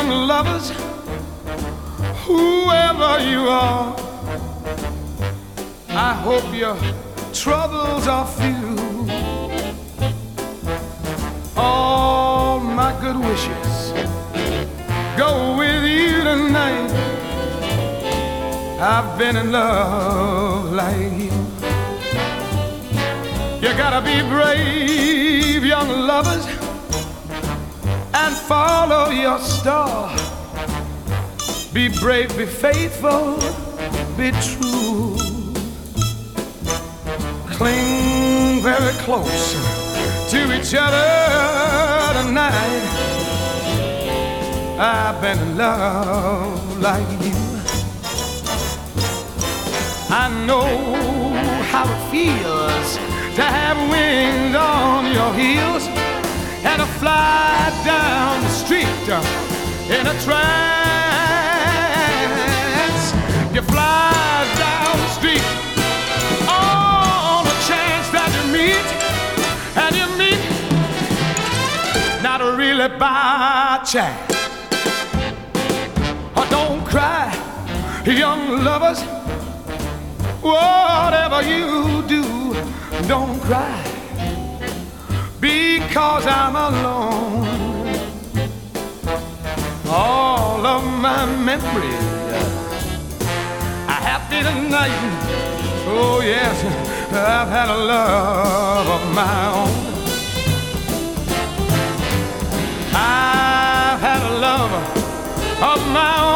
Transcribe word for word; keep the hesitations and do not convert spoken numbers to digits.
young lovers, whoever you are, I hope your troubles are few. All my good wishes go with you tonight. I've been in love like you. You gotta be brave, young lovers, and follow your star. Be brave, be faithful, be true. Cling very close to each other tonight. I've been in love like you. I know how it feels to have wings on your heels and to fly down the street in a trance. You fly down the street on a chance that you meet, and you meet not really by chance. Oh, don't cry, young lovers. Whatever you do, don't cry, because I'm alone. All of my memories are happy tonight. Oh yes, I've had a love of my own. I've had a love of my own.